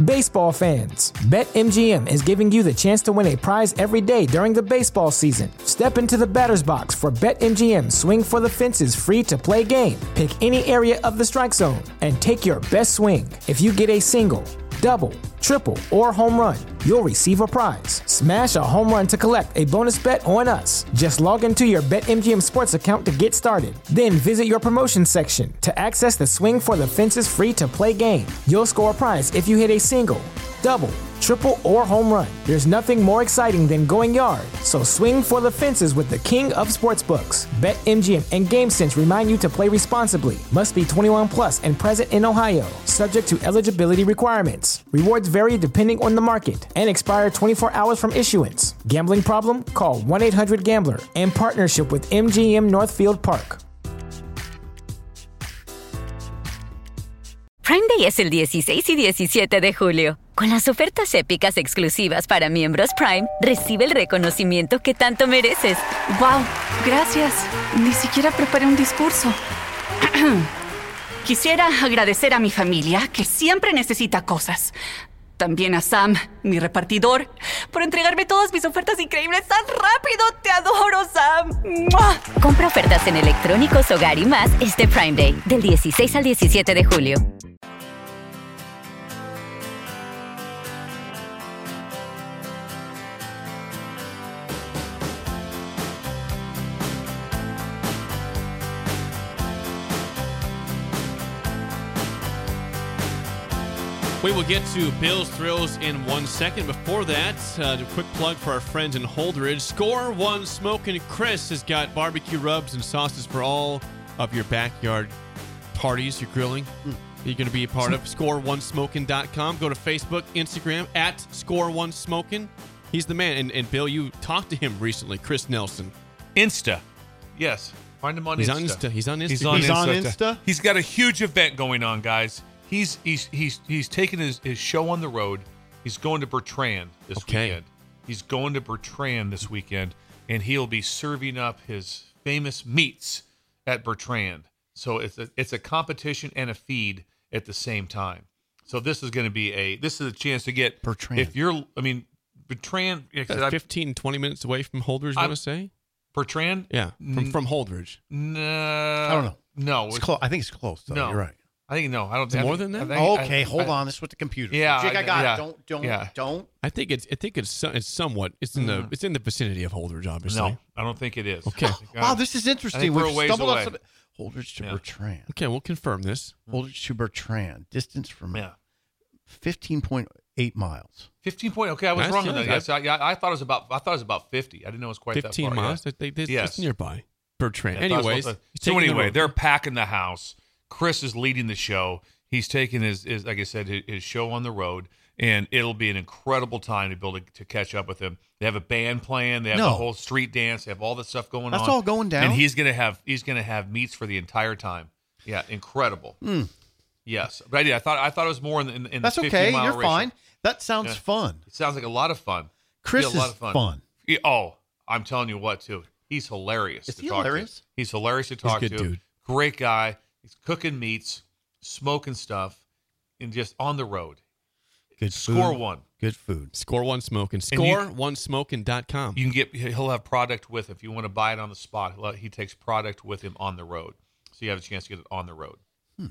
Baseball fans, BetMGM is giving you the chance to win a prize every day during the baseball season. Step into the batter's box for BetMGM Swing for the Fences free-to-play game. Pick any area of the strike zone and take your best swing. If you get a single, double, triple, or home run, you'll receive a prize. Smash a home run to collect a bonus bet on us. Just log into your BetMGM Sports account to get started. Then visit your promotion section to access the Swing for the Fences free-to-play game. You'll score a prize if you hit a single, double, triple, or home run. There's nothing more exciting than going yard. So swing for the fences with the king of sportsbooks. BetMGM and GameSense remind you to play responsibly. Must be 21 plus and present in Ohio. Subject to eligibility requirements. Rewards vary depending on the market and expire 24 hours from issuance. Gambling problem? Call 1-800-GAMBLER. In partnership with MGM Northfield Park. Prime Day es el 16 y 17 de julio. Con las ofertas épicas exclusivas para miembros Prime, recibe el reconocimiento que tanto mereces. ¡Wow! Gracias. Ni siquiera preparé un discurso. Quisiera agradecer a mi familia, que siempre necesita cosas. También a Sam, mi repartidor, por entregarme todas mis ofertas increíbles tan rápido. ¡Te adoro, Sam! ¡Mua! Compra ofertas en electrónicos, hogar y más este Prime Day, del 16 al 17 de julio. We will get to Bill's Thrills in 1 second. Before that, a quick plug for our friends in Holdridge. Score One Smokin' Chris has got barbecue rubs and sauces for all of your backyard parties, your grilling. You're going to be a part of ScoreOneSmokin.com. Go to Facebook, Instagram, at ScoreOneSmokin. He's the man. And Bill, you talked to him recently, Chris Nelson. Insta. Yes. Find him on Insta. He's on Insta. He's on Insta. He's got a huge event going on, guys. He's taking his show on the road. He's going to Bertrand this weekend. He's going to Bertrand this weekend, and he'll be serving up his famous meats at Bertrand. So it's a competition and a feed at the same time. So this is going to be a chance to get Bertrand. Bertrand. 15, 20 minutes away from Holdridge, I want to say. Bertrand? Yeah, from Holdridge. No, I don't know. No, it's close. I think it's close. Though. No, you're right. I think no. I don't. More than that. Hold on. This is what the computer. Yeah, Jake, I got it. Don't. I think it's somewhat. It's in the vicinity of Holdridge, obviously. No, I don't think it is. Okay. Wow, this is interesting. We've stumbled on Holdridge to Bertrand. Okay, we'll confirm this. Holdridge to Bertrand. Distance from 15.8 miles. 15 point. Okay, I was wrong on that. Yes, I thought it was about 50. I didn't know it was quite 15 that far. miles. It's nearby. Bertrand. Yeah, Anyways, so anyway, they're packing the house. Chris is leading the show. He's taking his like I said, his show on the road, and it'll be an incredible time to be able to catch up with him. They have a band playing. They have the whole street dance. They have all this stuff going on. That's all going down. And he's gonna have meets for the entire time. Yeah, incredible. Yes, but I thought it was more in the That's 50 okay. mile You're ratio. fine. That sounds fun. It sounds like a lot of fun. Chris a lot is of fun. I'm telling you what, too. He's hilarious. Is he hilarious? To. He's hilarious to talk to. He's a good dude. Great guy. He's cooking meats, smoking stuff, and just on the road. Good food. Score one. Good food. Score One Smokin'. ScoreOneSmokin.com. You can get. He'll have product with if you want to buy it on the spot. He takes product with him on the road, so you have a chance to get it on the road.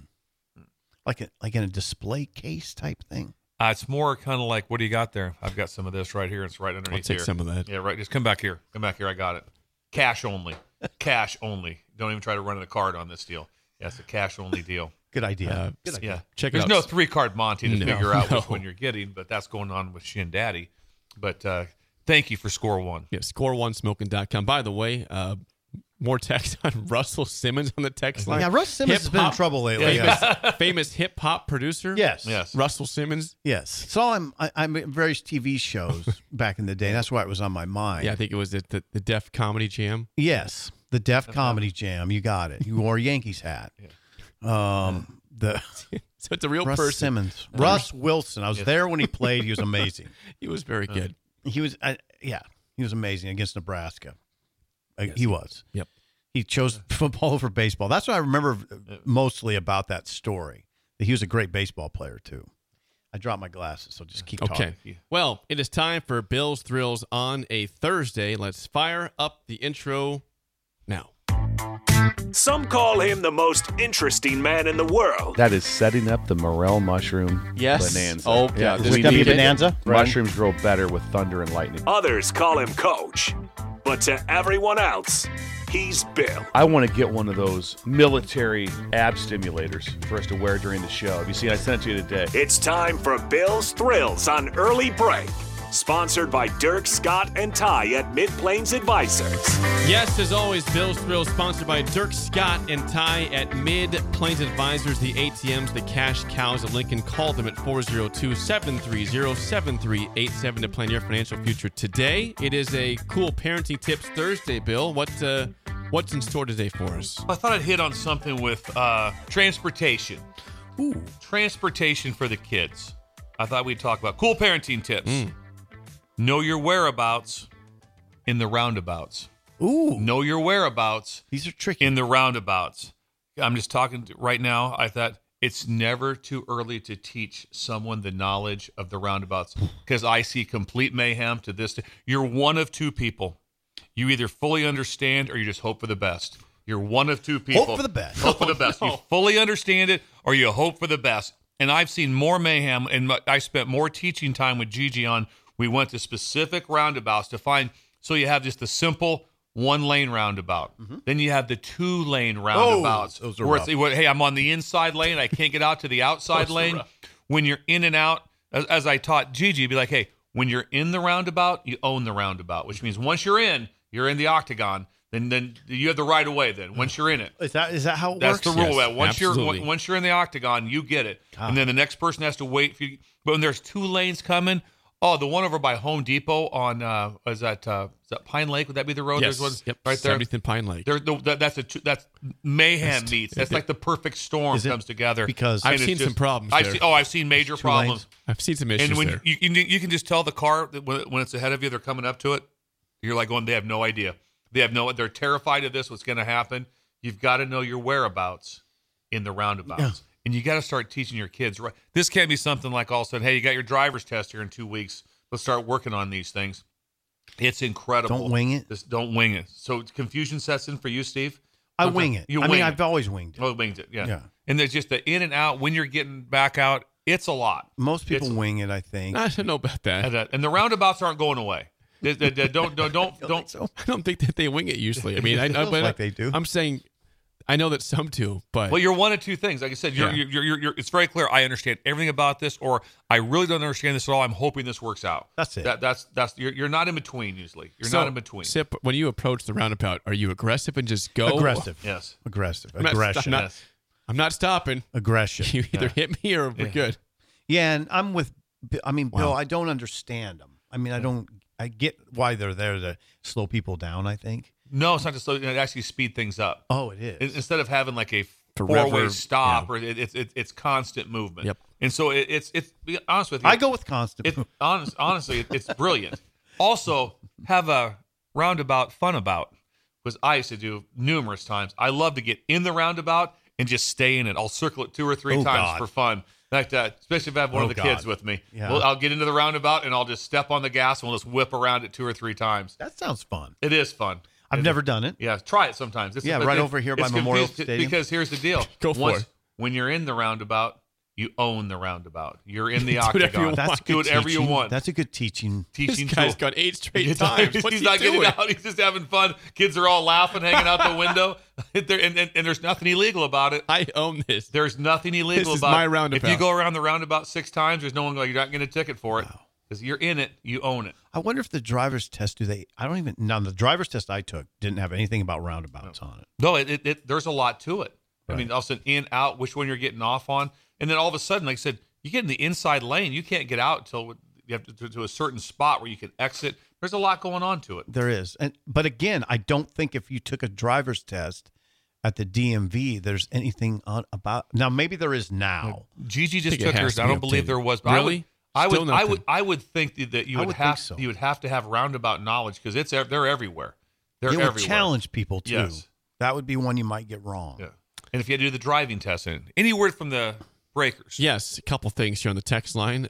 Like in a display case type thing. It's more kind of like, what do you got there? I've got some of this right here. It's right underneath here. I'll take some of that. Yeah, right. Just come back here. I got it. Cash only. Cash only. Don't even try to run the card on this deal. Yeah, it's a cash only deal. Good idea. Yeah. Check There's it out. no 3-card Monty to figure out which No. one you're getting, but that's going on with Shin Daddy. But thank you for Score One. Yeah, ScoreOneSmokin.com. By the way, more text on Russell Simmons on the text line. Yeah, Russ Simmons has been in trouble lately. Famous hip hop producer. Yes. Russell Simmons. Yes. Saw him. I'm in various TV shows back in the day. That's why it was on my mind. Yeah, I think it was at the Def Comedy Jam. Yes, the Def Comedy Jam. You got it. You wore a Yankees hat. So it's a real Russ person. Simmons. Russ Wilson. I was there when he played. He was amazing. He was very good. He was. He was amazing against Nebraska. He was. Yep. He chose football over baseball. That's what I remember mostly about that story. That he was a great baseball player too. I dropped my glasses, so just keep Okay. talking. Well, it is time for Bill's Thrills on a Thursday. Let's fire up the intro now. Some call him the most interesting man in the world. That is setting up the morel mushroom bonanza. Oh, yeah. Is it going to be bonanza? Mushrooms grow better with thunder and lightning. Others call him Coach. But to everyone else, he's Bill. I want to get one of those military ab stimulators for us to wear during the show. Have you seen? I sent it to you today. It's time for Bill's Thrills on Early Break. Sponsored by Dirk, Scott, and Ty at Mid-Plains Advisors. Yes, as always, Bill's Thrills sponsored by Dirk Scott and Ty at Mid-Plains Advisors, the ATMs, the cash cows of Lincoln. Call them at 402-730-7387 to plan your financial future today. It is a cool Parenting Tips Thursday, Bill. What's in store today for us? I thought I'd hit on something with transportation. Ooh. Transportation for the kids. I thought we'd talk about cool parenting tips. Know your whereabouts in the roundabouts. Ooh. Know your whereabouts These are tricky. in the roundabouts. I'm just talking right now. I thought it's never too early to teach someone the knowledge of the roundabouts because I see complete mayhem to this. You're one of two people. You either fully understand or you just hope for the best. You're one of two people. Hope for the best. Hope for the best. You fully understand it or you hope for the best. And I've seen more mayhem, and I spent more teaching time with Gigi on. We went to specific roundabouts to find. So you have just the simple 1-lane roundabout. Then you have the 2-lane roundabouts. those are where rough. hey, I'm on the inside lane. I can't get out to the outside lane. When you're in and out, as I taught Gigi, be like, hey, when you're in the roundabout, you own the roundabout, which means once you're in the octagon. Then you have the right of way. Then once you're in it, Is that how it that's works? the rule. Yes, absolutely. Once you're in the octagon, you get it, and then the next person has to wait for you. But when there's 2 lanes coming, the one over by Home Depot on is that Pine Lake? Would that be the road? Yes. There's one Yep. right there. 70th and Pine Lake. That's mayhem meets. That's like the perfect storm Is it? comes together. Because I've And it's seen some problems there. I've seen major 2 problems. lanes. I've seen some issues And when there. you can just tell the car that when it's ahead of you, they're coming up to it. You're like going, they have no idea. They're terrified of this. What's going to happen? You've got to know your whereabouts in the roundabouts, Yeah. and you got to start teaching your kids. Right, this can't be something like all of a sudden, hey, you got your driver's test here in 2 weeks. Let's start working on these things. It's incredible. Don't wing it. Just don't wing it. So confusion sets in for you, Steve. I wing it. You I wing mean, it. I've always winged it. Oh, winged it. Yeah. Yeah. And there's just the in and out when you're getting back out. It's a lot. Most people It's- wing it, I think. I don't know about that. And the roundabouts aren't going away. Don't. So I don't think that they wing it usually. I mean, It feels like they do. I'm saying, I know that some do, but Well, you're one of two things. Like I said, you're, it's very clear. I understand everything about this, or I really don't understand this at all. I'm hoping this works out. That's it. That's you're not in between usually. You're So, not in between. Sip, when you approach the roundabout, are you aggressive and just go? aggressive. Yes. Aggressive. I'm not- Aggression. I'm not stopping. Aggression. You either hit me or we're good. Yeah, and I'm with. Bill, Wow. I don't understand them. I mean, I get why they're there to slow people down, I think. No, it's not just slow. It actually speed things up. Oh, it is. Instead of having like a Forever, four-way stop, yeah. or it's constant movement. Yep. And so it's be honest with you. I go with constant. Honestly, it's brilliant. Also, have a roundabout fun about, because I used to do numerous times. I love to get in the roundabout and just stay in it. I'll circle it 2 or 3 Oh, times God. for fun. Like that, especially if I have one Oh, of the God. kids with me. Yeah. Well, I'll get into the roundabout and I'll just step on the gas and we'll just whip around it 2 or 3 times. That sounds fun. It is fun. I've never done it. Yeah, try it sometimes. Yeah, right over here by it's Memorial confused Stadium. Because here's the deal. Go for it. When you're in the roundabout, you own the roundabout. You're in the Do whatever you octagon. want. That's Do good whatever you teaching. want. That's a good teaching. Teaching This guy's tool. got 8 straight He's times. not, What's he's he not doing? getting out. He's just having fun. Kids are all laughing, hanging out the window. and there's nothing illegal about it. I own this. There's nothing illegal This is about my it. roundabout. If you go around the roundabout 6 times, there's no one like, you're not getting a ticket for it. Because you're in it, you own it. I wonder if the driver's test I don't even. Now, the driver's test I took didn't have anything about roundabouts on it. No, there's a lot to it. I Right. mean, all of a sudden, in, out, which one you're getting off on. And then all of a sudden, like I said, you get in the inside lane, you can't get out until you have to a certain spot where you can exit. There's a lot going on to it. There is, but again, I don't think if you took a driver's test at the DMV, there's anything on about. Now, maybe there is now. Gigi just think it took has hers. to I be don't believe updated. there was. But Really? I Still would nothing. I would think that you I would would have think so. you would have to have roundabout knowledge because they're everywhere. They're It would everywhere. challenge people too. Yes. That would be one you might get wrong. Yeah. And if you had to do the driving test, and any word from the breakers. Yes, a couple things here on the text line.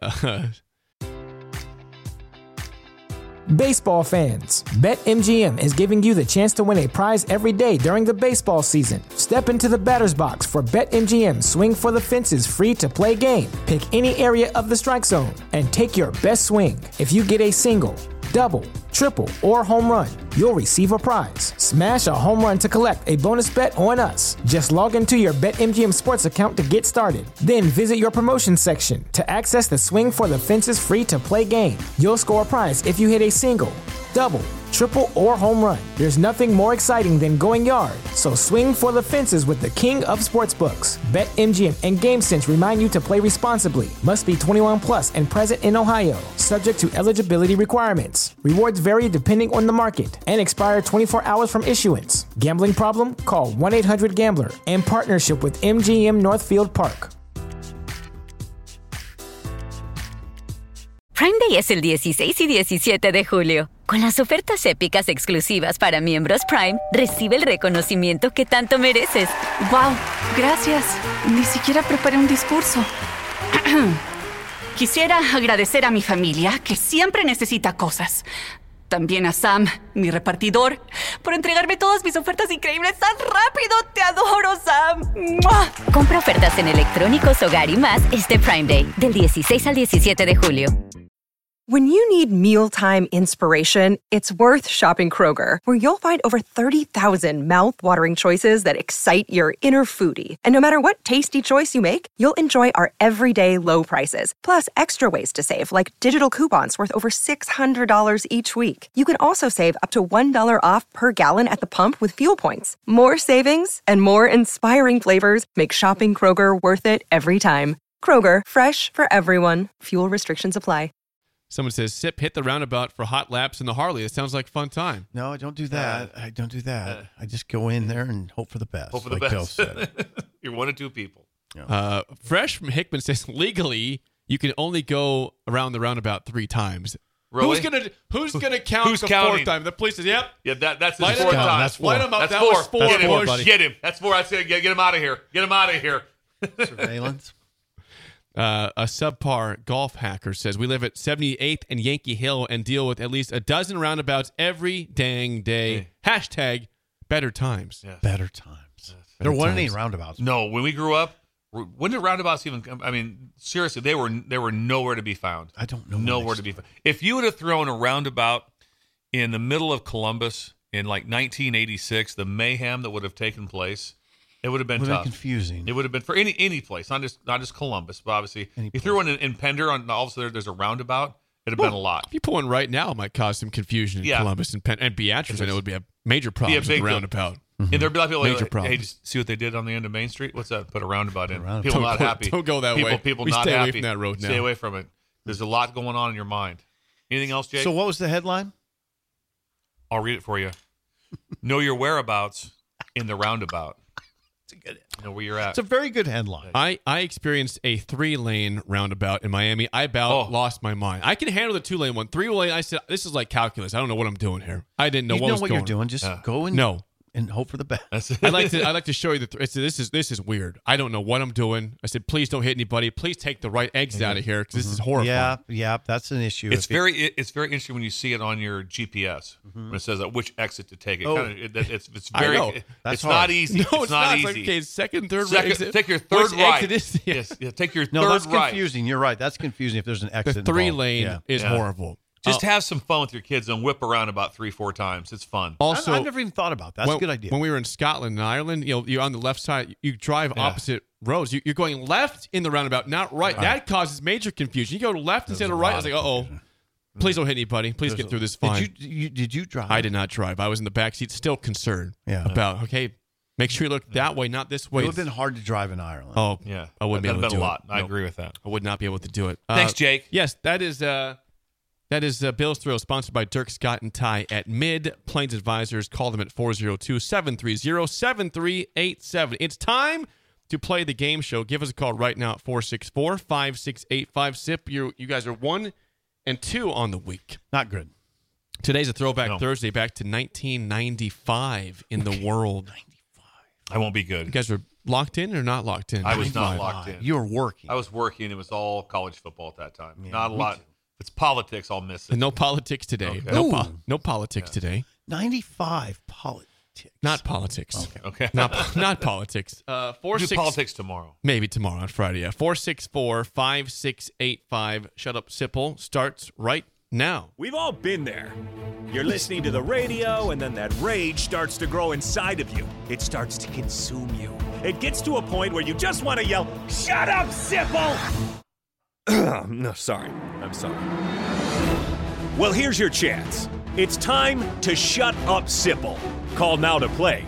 Baseball fans, BetMGM is giving you the chance to win a prize every day during the baseball season. Step into the batter's box for BetMGM Swing for the Fences free-to-play game. Pick any area of the strike zone and take your best swing. If you get a single, double, triple, or home run, you'll receive a prize. Smash a home run to collect a bonus bet on us. Just log into your BetMGM Sports account to get started. Then visit your promotions section to access the Swing for the Fences free-to-play game. You'll score a prize if you hit a single, double, triple, or home run. There's nothing more exciting than going yard, so swing for the fences with the king of sportsbooks. BetMGM and GameSense remind you to play responsibly. Must be 21 plus and present in Ohio, subject to eligibility requirements. Rewards vary depending on the market and expire 24 hours from issuance. Gambling problem? Call 1-800-GAMBLER in partnership with MGM Northfield Park. Prime Day es el 16 y 17 de julio. Con las ofertas épicas exclusivas para miembros Prime, recibe el reconocimiento que tanto mereces. ¡Wow! Gracias. Ni siquiera preparé un discurso. Quisiera agradecer a mi familia, que siempre necesita cosas. También a Sam, mi repartidor, por entregarme todas mis ofertas increíbles tan rápido. ¡Te adoro, Sam! ¡Mua! Compra ofertas en electrónicos, hogar y más este Prime Day, del 16 al 17 de julio. When you need mealtime inspiration, it's worth shopping Kroger, where you'll find over 30,000 mouth-watering choices that excite your inner foodie. And no matter what tasty choice you make, you'll enjoy our everyday low prices, plus extra ways to save, like digital coupons worth over $600 each week. You can also save up to $1 off per gallon at the pump with fuel points. More savings and more inspiring flavors make shopping Kroger worth it every time. Kroger, fresh for everyone. Fuel restrictions apply. Someone says, Sip, hit the roundabout for hot laps in the Harley. It sounds like a fun time. No, I don't do that. I don't do that. I just go in there and hope for the best. Hope for the like best. Bill said. You're one of two people. Yeah. Fresh from Hickman says, legally, you can only go around the roundabout 3 times. Really? Who's gonna count Who's the counting? 4th time? The police says, yep. Yeah, that's his Light 4th him up. time. That's 4. Light him up. That's That 4. was 4. Get him, buddy. Get him. That's 4. That's it. Get him out of here. Get him out of here. Surveillance. A subpar golf hacker says, we live at 78th and Yankee Hill and deal with at least a dozen roundabouts every dang day. Hashtag better times. Yes. Better times. There weren't any roundabouts. No, when we grew up, when did roundabouts even come? I mean, seriously, they were nowhere to be found. I don't know. Nowhere to be found. If you would have thrown a roundabout in the middle of Columbus in like 1986, the mayhem that would have taken place, it would have been tough. Confusing. It would have been for any place, not just Columbus, but obviously, you threw one in Pender on all of a sudden there's a roundabout. It'd have been a lot. If you pull one right now, it might cause some confusion in Columbus and Beatrice. I know it would be a major problem with the roundabout. And there'd be a lot of people Major like, problems. hey, just see what they did on the end of Main Street? What's that? Put a roundabout in. Roundabout. People not happy. Don't go that way. People We not stay away happy. from that road now. Stay away from it. There's a lot going on in your mind. Anything else, Jake? So what was the headline? I'll read it for you. Know your whereabouts in the roundabout. It's a good. Know where you're at. It's a very good headline. I experienced a 3-lane roundabout in Miami. I lost my mind. I can handle the 2-lane one. 3-lane, I said, this is like calculus. I don't know what I'm doing here. I didn't know you what know was what going you're doing. Just go and hope for the best. That's it. I'd like to show you this is weird. I don't know what I'm doing. I said, please don't hit anybody. Please take the right exit out of here because this is horrifying. Yeah, that's an issue. It's very interesting when you see it on your GPS when it says which exit to take. It's very. I know. It's not easy. No, it's not. easy. It's like, okay, second, third, right exit. Take your third Which right. exit is- Yes, take your No, third that's right. confusing. You're right. That's confusing if there's an exit. The 3-lane involved. is horrible. Just have some fun with your kids and whip around about 3-4 times. It's fun. Also, I never even thought about that. That's a good idea. When we were in Scotland and Ireland, you're on the left side. You drive opposite roads. You're going left in the roundabout, not right. That causes major confusion. You go left instead of right. I was like, uh-oh. Please don't hit anybody. Please get through this fine. Did you drive? I did not drive. I was in the back seat, still concerned about, okay, make sure you look that way, not this way. It would have been hard to drive in Ireland. Oh, Yeah, I wouldn't be able to That'd do been a it. lot. I agree with that. I would not be able to do it. Thanks, Jake. Yes, that is Bill's Thrill, sponsored by Dirk, Scott, and Ty at Mid Plains Advisors. Call them at 402-730-7387. It's time to play the game show. Give us a call right now at 464-5685. SIP, you guys are 1 and 2 on the week. Not good. Today's a throwback Thursday back to 1995 in the world. I won't be good. You guys are locked in or not locked in? I was not locked in. You were working. I was working. It was all college football at that time. Yeah, not a lot. too. If it's politics, I'll miss it. No politics today. Okay. No politics today. 95 politics. Not politics. Okay. Not politics. We'll do politics tomorrow. Maybe tomorrow on Friday. Yeah. 464-5685. Shut Up Sipple starts right now. We've all been there. You're listening to the radio, and then that rage starts to grow inside of you. It starts to consume you. It gets to a point where you just want to yell, "Shut up, Sipple!" No, sorry. I'm sorry. Well, here's your chance. It's time to shut up, Sipple. Call now to play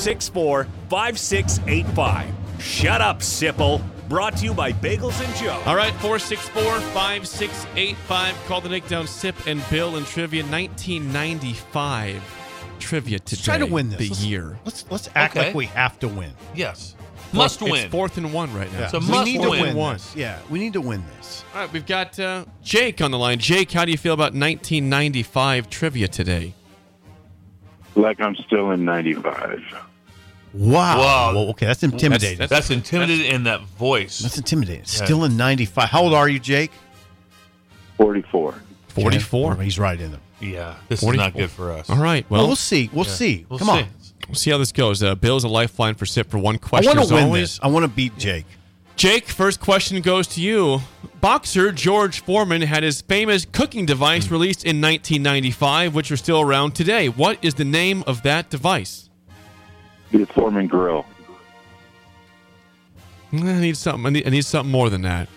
464-5685. Shut up, Sipple. Brought to you by Bagels and Joe. All right, 464-5685. Call the Nickdown Sip and Bill and Trivia 1995 trivia today. Let's try to win this. The year. Let's act like we have to win. Yes. Must win. It's 4th and 1 right now. Yeah. So We must need to win. win this. Yeah, we need to win this. All right, we've got Jake on the line. Jake, how do you feel about 1995 trivia today? Like I'm still in 95. Wow. Wow. Well, okay, that's intimidating. That's intimidating in that voice. That's intimidating. Still in 95. How old are you, Jake? 44. 44? He's right in them. Yeah, this 44. is not good for us. All right, Well, well, we'll see. We'll see. We'll Come see. on. we'll see how this goes. Bill's a lifeline for Sip for one I question. want as to win always. this. I want to beat Jake. Jake, first question goes to you. Boxer George Foreman had his famous cooking device released in 1995, which are still around today. What is the name of that device? The Foreman Grill. I need something. I need something more than that.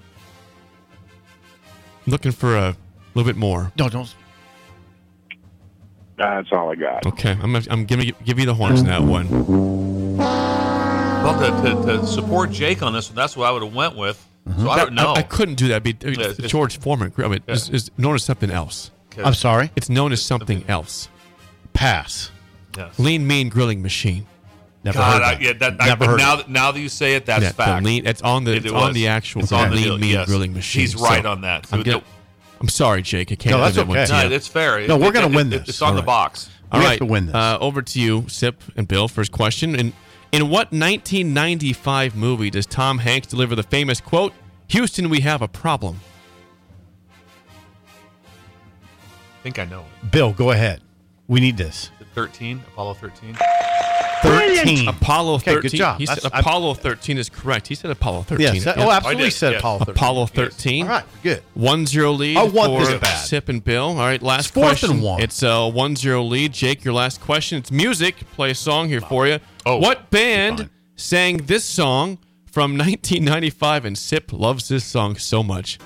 I'm looking for a little bit more. No, don't. That's all I got. Okay, I'm going to give you the horns in that one. Well, to support Jake on this one, that's what I would have went with. So I don't know. I couldn't do that. it's- George Foreman. I mean, is known as something else. I'm sorry. It's known as something else. Pass. Yes. Lean Mean Grilling Machine. Never God, heard that. Never heard now that you say it, that's Yeah, fact. It's on the actual It's on the Lean deal, Mean yes. Grilling Machine. He's right So on that. I'm sorry, Jake. I can't. No, that's give that one okay. to No, you. it's fair. No, we're gonna win this. It's on the All right. box. All We right, have to win this. Over to you, Sip and Bill. First question: In what 1995 movie does Tom Hanks deliver the famous quote, "Houston, we have a problem"? I think I know it. Bill, go ahead. We need this. 13, Apollo 13. 13. Apollo Okay, 13. good job. He said That's- Apollo 13 is correct. He said Apollo 13. Yes. Yep. Oh, absolutely I did, said yes. Apollo 13. Apollo 13. All right, good. 1-0 lead I want for this bad. Sip and Bill. All right, last It's 4th question. and 1. It's a 1-0 lead. Jake, your last question. It's music. Play a song here for you. Oh, what band fine. sang this song from 1995? And Sip loves this song so much.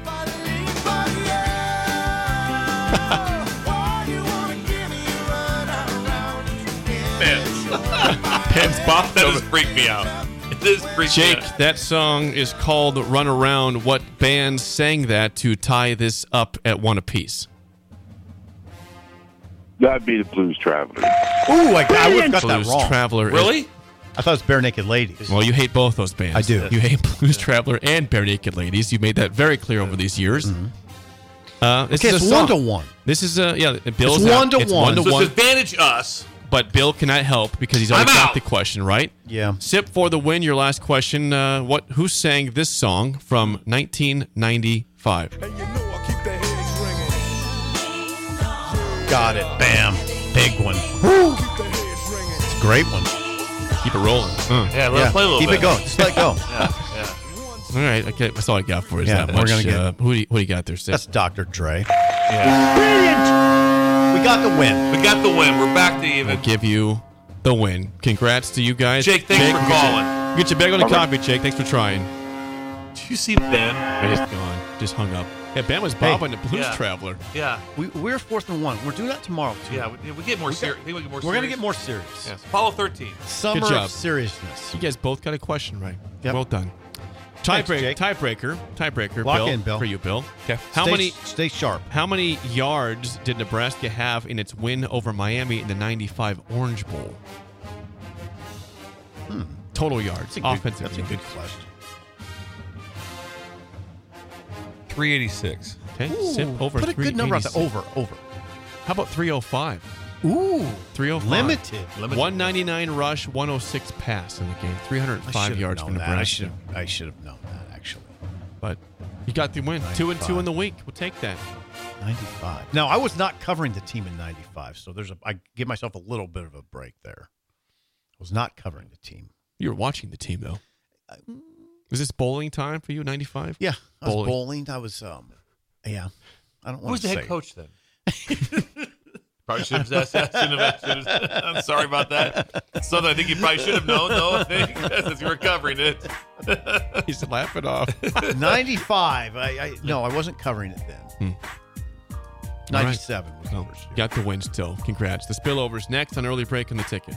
Pens popped That over. just freaked me out. It just freaked me Jake, out. that song is called Run Around. What band sang that to tie this up at one apiece? That'd be the Blues Traveler. Ooh, I would have got that Blues wrong. Traveler. Really? I thought it was Bare Naked Ladies. Well, you hate both those bands. I do. You hate Blues Traveler and Bare Naked Ladies. You made that very clear over these years. This Okay, is it's a song. 1-1. This is Bill's It's out. 1-1. It's 1 to So 1. it's advantage us. But Bill cannot help because he's already I'm got out. the question right. Yeah. Sip for the win. Your last question. Who sang this song from 1995? Got it. Bam. Big one. Woo. It's a great one. Keep it rolling. Yeah, let's play a little Keep bit. it going. Just let it go. All right, okay, that's all I got for you. Is Yeah, that we're much. gonna get- Who do you got there, Sip? That's Dr. Dre. Yeah. We got the win. We got the win. We're back to even. We'll give you the win. Congrats to you guys. Jake, thanks for calling. Get your bag on the coffee, Jake. Thanks for trying. Did you see Ben? He's gone. Just hung up. Yeah, Ben was bobbing the Blues Yeah. Traveler. Yeah. We're 4th and 1. We're doing that tomorrow, too. Yeah, we get more serious. I think we get more We're going to serious. get more serious. Yes. Apollo 13. Summer Good job. of seriousness. You guys both got a question right. Yep. Well done. Thanks, Jake. Tiebreaker, Lock Bill, in, Bill. for you, Bill. Okay. Stay sharp. How many yards did Nebraska have in its win over Miami in the 95 Orange Bowl? Total yards, offensive. That's a good question. 386. Okay, Sip over Put a good number on the 386. over. How about 305? Ooh, 305. limited. 199 rush, 106 pass in the game. 305 yards for Nebraska. I should have known that, actually. But you got the win. 2-2 in the week. We'll take that. 95. Now, I was not covering the team in 95, so I give myself a little bit of a break there. I was not covering the team. You were watching the team, though. Was this bowling time for you, 95? Yeah, I was bowling. I was, yeah. I don't want to say. Who's the head coach then? Probably should have. I'm sorry about that. Something I think you probably should have known, though, I think, since you were covering it. He's laughing off. 95. No, I wasn't covering it then. 97 was the first year. Got the win still. Congrats. The spillover's next on Early Break in the Ticket.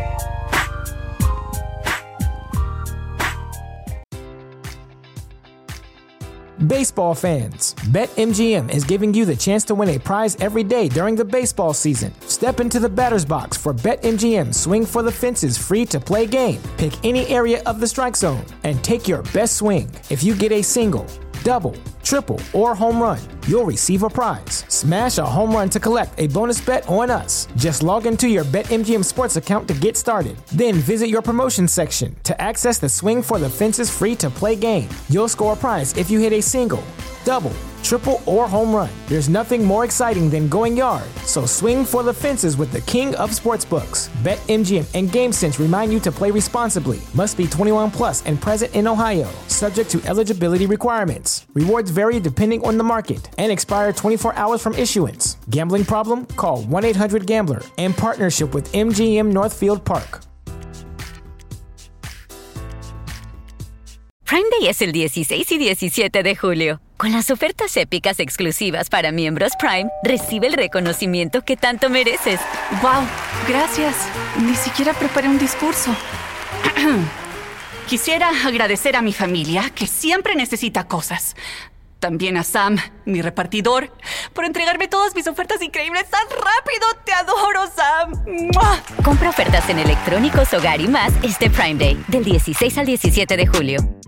Baseball fans, BetMGM is giving you the chance to win a prize every day during the baseball season. Step into the batter's box for BetMGM Swing for the Fences free-to-play game. Pick any area of the strike zone and take your best swing. If you get a single, double, triple, or home run, you'll receive a prize. Smash a home run to collect a bonus bet on us. Just log into your BetMGM Sports account to get started. Then visit your promotion section to access the Swing for the Fences free-to-play game. You'll score a prize if you hit a single, double, triple, or home run. There's nothing more exciting than going yard. So swing for the fences with the king of sportsbooks. BetMGM and GameSense remind you to play responsibly. Must be 21 plus and present in Ohio. Subject to eligibility requirements. Rewards vary depending on the market and expire 24 hours from issuance. Gambling problem? Call 1-800-GAMBLER. In partnership with MGM Northfield Park. Prime Day es el 16 y 17 de julio. Con las ofertas épicas exclusivas para miembros Prime, recibe el reconocimiento que tanto mereces. ¡Wow! Gracias. Ni siquiera preparé un discurso. Quisiera agradecer a mi familia, que siempre necesita cosas. También a Sam, mi repartidor, por entregarme todas mis ofertas increíbles tan rápido. ¡Te adoro, Sam! ¡Mua! Compra ofertas en electrónicos, hogar y más este Prime Day, del 16 al 17 de julio.